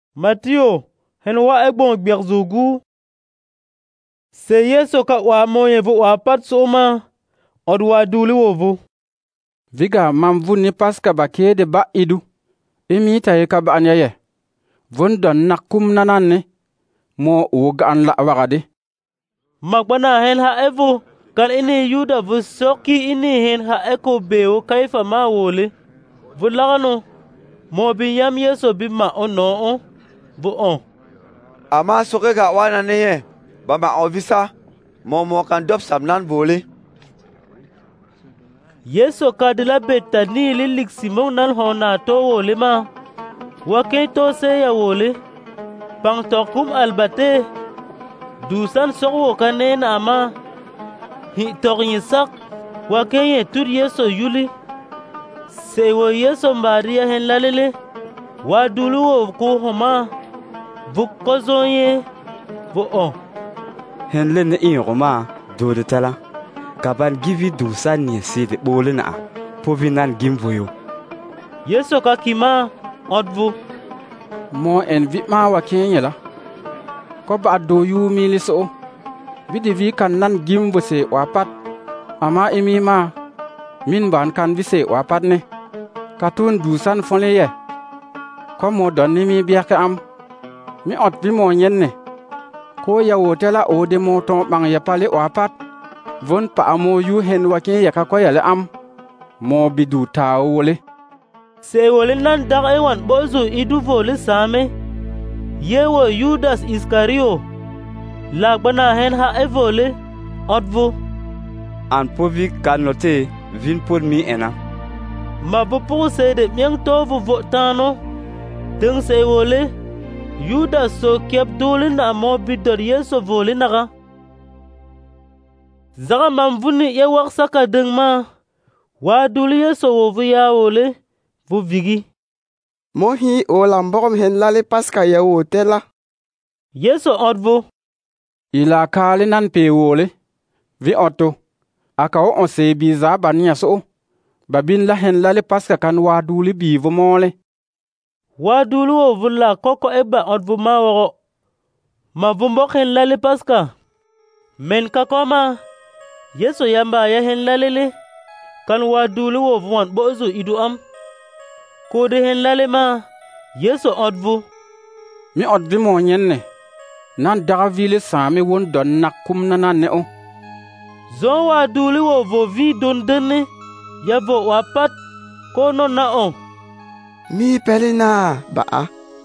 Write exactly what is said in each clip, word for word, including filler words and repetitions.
Matthew hen wa egbon gbeg zugu. Se Yesu ka wa moye vu wa pat soma od wa duli wo vu. Viga mam vu ni paska ba kede ba idu. Imi ta ka ba anyaye. Vun don nakum nanane mo o gan la wagade. Magbana hen ha evu kan ini Yuda vu soki ini hen ha eko beo kaifa ma wole. Vu lagano mo bi yam Yesu bi ma ono on vu on. Ama soke ga wana neye ba ma ovisa mo mo kan dop samnan vole. Yesu kadila Betani lilik Simon nal hona to wole ma. Wake to se ya wole. Pang tokum albate. Dusan sokwo kanen ama. Hi tokin sak. Wake ye tur Yesu yuli. Se wo Yesu Maria hen lalele. Wa dulu wo ko homa. Vuk kozo ye. Vu on. Hen le ne in roma do de tala. Kaban givi dusan ni se de bole na. Povinan gimvoyo. Yesu ka kima odvu. Mo en vi ma wa kenyela. Ko ba do yu mili so. Vidi vi kan nan gimvo se wapat. Ama imi ma. Min ban kan vi se wapat ne. Katun dusan fonle ye. Ko mo don ni mi biya ka am. Mi ot vi mo nyen ne. Ko ya wotela o de mo ton bang ya pale wapat. Von pa amo yu hen wa ken ya ka ko ya le am. Mo bidu ta wole. Se wole nan dag ewan bozu idu vole same. Yewo Judas Iscario. Lagbana hen ha evole odvu. An povi kan note vin pod mi ena. Ma bu pou se de miang to vu votano. Tung se wole. Judas so kep dole na mo bidor Yesu vole naga. Zaga mamvuni ye waksaka deng ma. Wa duli Yesu wo vu ya wole. Vu vigi. Mohi o lambogom hen lale paska ya wotela. Yesu odvu. Ila kale nan pe wole. Vi oto. Aka o on se biza bania so. Babin la hen lale paska kan wa duli bivo mole. Wa duli wo vula koko eba odvu ma woro. Ma vumbok hen lale paska. Men kakoma. Yesu yamba ya hen lale le. Kan wa duli wo vuan bozu idu am. Kode hen lale ma. Yesu odvu. Mi odvi mo nyenne. Nan daga vile sami won don nakum nanane o. Zon wa duli wo vo vi don dene. Ya vo wapat. Kono na on. Mi pelina ba.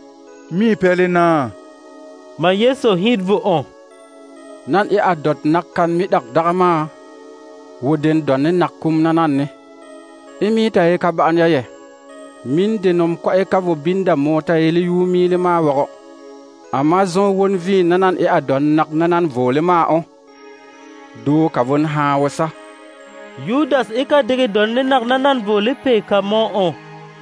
Mi pelina. Ma Yesu hid vo on. Nan e adot nakkan mi dak dagama. Woden donne nakum nanane. Imi ta e kaba anya ye. Min denom ko e kavo binda mota ele yumi le ma woro. Amazon won vi nanan e adon nak nanan vole ma on. Do kavon ha wasa. Judas e ka dege donne nak nanan vole pe kamo on.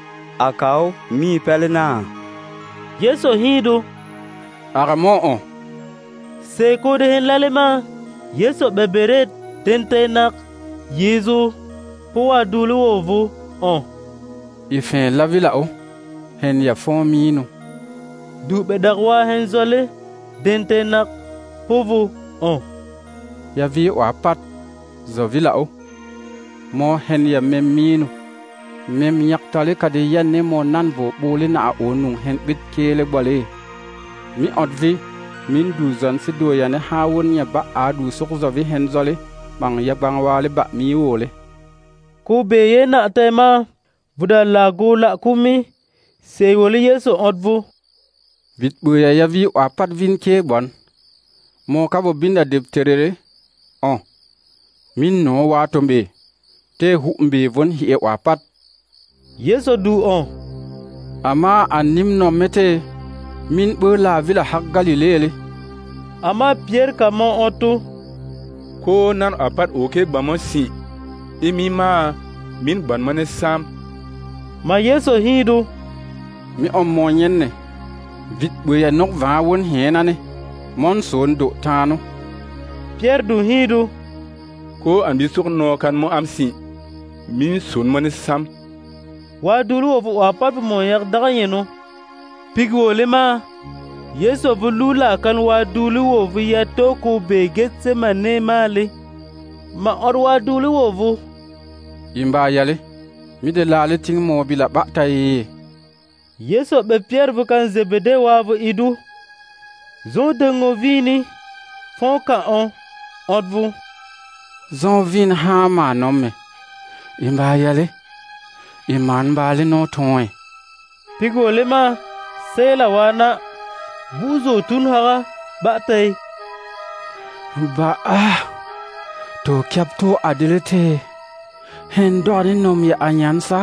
Akao mi pelina. Yesu hido. Aramo on. Se kode hen lalema. Yesu beberet tente nak. Yesu. Poa dulu wo on. Ifen la vila o. Hen ya fon mino. Du bedakwa hen zole. Dente nak. Povo on. Ya vi wapat. Zo vila o. Mo hen ya mem mino. Mem yak tale kade yanne mo nan vo bole na onu hen bit kele bole. Mi odvi. Min du zon si do yane hawon ya ba adu sok zo vi hen zole. Bang ya bang wale ba mi wole. Ku beye na tema. Vuda lagu la kumi. Se wole Yesu odvu. Vit buya ya vi wapat vin ke bon. Mo kabo binda dep terere. On. Min no watombe. Te humbe von hi e wapat. Yesu du on. Ama anim no mete. Min bu la vila hak Galilele. Ama Pierre kamo oto. Ko nan apat oke bamo si. Imi ma min ban mane sam. Ma Yesu hidu. Mi om mo nyenne. Vit buya nok va won henane. Mon son do tano. Pierre du hidu. Ko andi sok no kan mo am si. Min son mane sam. Wa dulu wo wa pat mo yak daga yeno. Pig wole ma Yesu bu lula kan wa dulu wo vu ya to ku be Getsemane mali. Ma or wa dulu wo vu. Imba yale. Mi de lale ting mo bila ba tayi. Yesu be Pierre bu kan Zebede wa vu idu. Zon de ngo vini. Fon ka on. Od vu. Zon vin ha ma nomme. Imba yale. Iman bali no toy. Pig wole ma sela wana. Buzo tun haga ba tay. Ba ah. To kyap to adilete. Hen dori nom ya anyansa.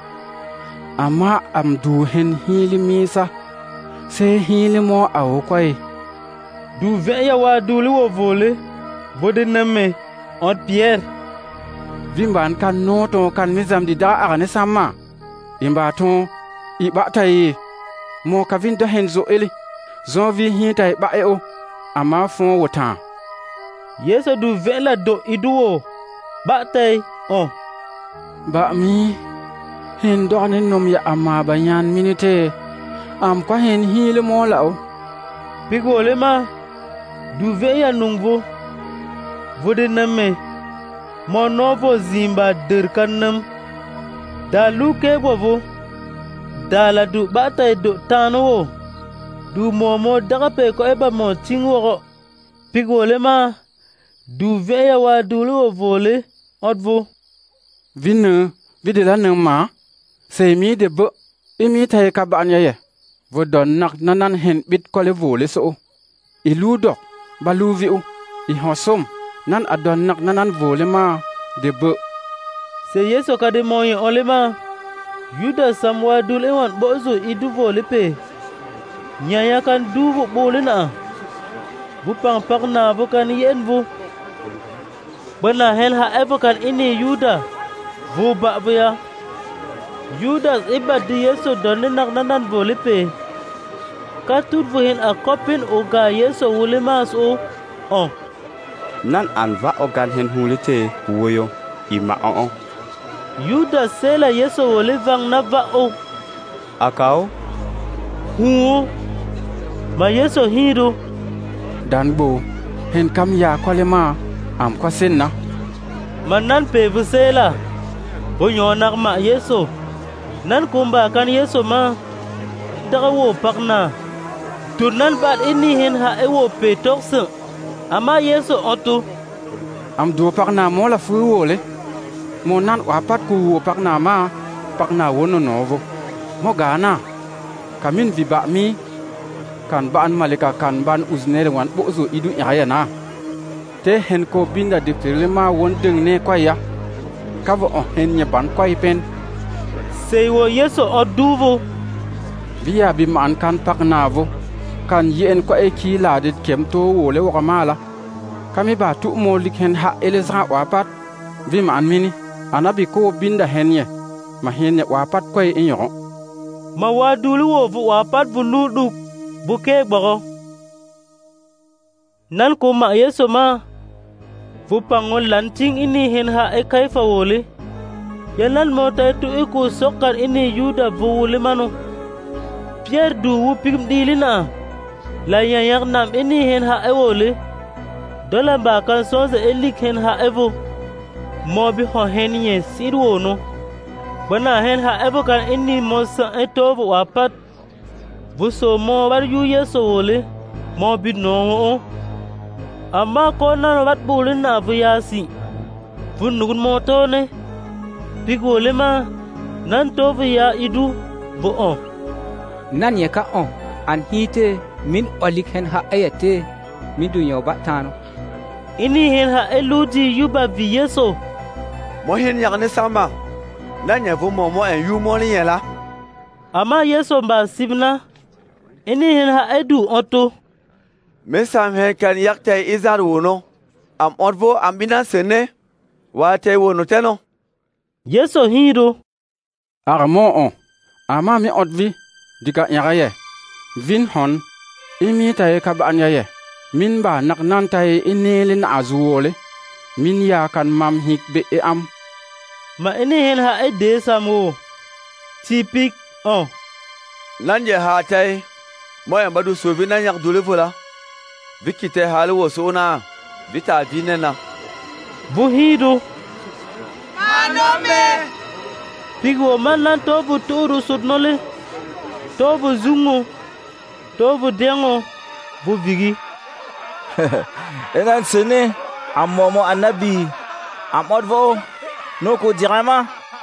Ama am du hen hili misa. Se hili mo awo kwai. Du veya wa duli wo vole. Bode nemme. Od Pierre. Vimban kan no to kan mizam di da agane sama. Imba ton. Iba tayi. Mo kavin do hen zo eli. Zon vi hin tay ba e o. Ama fon wotan. Yesu du vela do iduo. Ba tay on. Ba mi. Hen do ne nom ya ama banyan minute. Am kwa hen hile mo lao. Pigole ma. Du veya nungvo. Vode nemme. Mo novo zimba dirkanam. Da luke bovo. Da la du ba tay do tano wo. Du momo daga pe ko eba mo tingwo. Pigole ma. Du veya wa dulu wo vole. Odvo. Vinu. Videla nang ma. Se mi de bo. Imi tay ka ba anya ye. Vodon nak nanan hen bit ko le vole so. Ilu dok. Balu vi u. I hosom. Nan adon nak nanan vole ma. De bo. Se Yesu ka de mo yin ole ma. Yuda samwa dule wan bozo idu vole pe. Nyaya kan du bu bole na. Bu pang pak na bu kan yen bu. Bana hel ha evo kan ini Yuda. Vu ba bu ya. Yudas iba di Yesu donne nak nanan vole pe. Ka tut vu hen a kopin o ga Yesu wule mas o. On. Nan an va o gan hen hulite woyo. Ima on. Yudas sela Yesu wole vang na va o. Akao. Hu. Ma Yesu hiru. Dan bo. Hen kam ya kwa le ma. Am kwa sen na. Manan pe vu sela. Bo nyonak ma Yesu. Nan kumba kan Yesu ma. Daga wo pakna. Tunan bat ini hen ha e wo pe tokse. Ama Yesu otu. Am do pakna mo la fu wo le. Mo nan wapat ku wo pakna ma. Pakna wo no novo. Mo gana. Kamin viba mi. Kan ban malika kan ban uznere wan bozo idu ya na. Te hen ko binda de firma won deng ne kwa ya. Kavo on hen nya ban kwa pen. Sei wo Yesu oduvo. Via bi man kan pakna vo. Kan yen kwa e ki la de kem to wo le wa mala. Kami ba tu mo lik hen ha elezra wapat. Vi man mini. Anabi ko binda hen ye. Ma hen ya wapat kwa e nyo. Ma wa dulu wo vu wapat vu ludu. Buke boro. Nan ko ma Yesu ma. Vu pangon lanting ini hen ha e kaifa wole. Yanan mo tay tu iku sokar ini Yuda vu wole mano. Pierre du wu pigm dilina. La yanyak nam ini hen ha e wole. Dola ba kan sonze elik hen ha evo. Mo bi ho hen ye sidwo no. Bana hen ha evo kan ini mo sa e tovo wapat. Vu so mo bar yu Yesu wole. Mo bi no o. Amma ko nan wat bulin na vu yasi. Vu nugun mo to ne. Pigole ma. Nan tovo ya idu. Vu on. Nan ye ka on. An hite min olik hen ha ayate. Min du yo batano. Ini hen ha eludi yuba vi Yesu. Mo hen yak ne sama. Nan ye vu mo mo en yu mo ni ye la. Ama Yesu mba sibna. Ini hen ha edu oto. Mesam he kan yak tay izar wono. Am odvo am bina sene. Wa tay wono teno. Yesu hiru. Armo on. Ama mi odvi. Dika yagaye. Vin hon. Imi tay ka ba anya ye. Min ba nak nan tay inelin azuole. Min ya kan mam hik be e am. Ma ini hen ha e de samo. Tipik on. nan je ha tai mo ya madu so bi nan yak dule fula vikite halu wo so na vita vinena bu hidu manome pigo man nan to bu turu sudnole to bu zungu to bu dengo bu bigi enan sene amomo anabi amodvo no ko dirama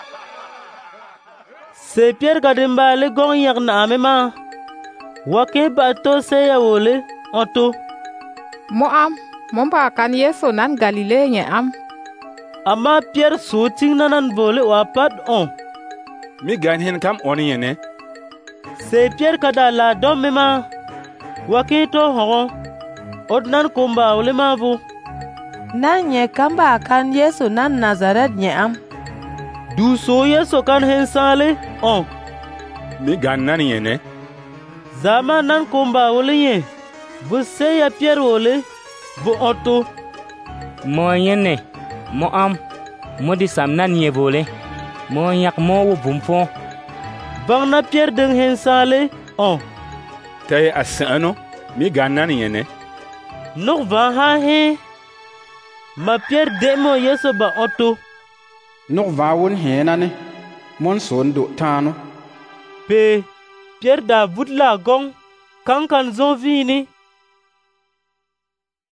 se Pierre kadimba le gong yak na amema wake ba to se ya wole onto mo am mo ba kan Yesu nan Galile nye am ama Pierre suting nanan bole wapat on mi gan hen kam oni yene se Pierre kada la dom mema wake to ho odnan kumba wole ma bu nan nye kamba kan Yesu nan Nazaret nye am du so Yesu kan hen sale on mi gan nan yene zama nan kumba wole ye bu se ya Pierre wole bu onto mo yene mo am mo di sam nan ye bole mo yak mo wo bumfo bang na Pierre deng hen sale on tay asano mi gan nan yene nok va ha he ma Pierre demo Yesu ba onto nok va won henane mon son do tano pe Pierre da butla gong kan kan zo vini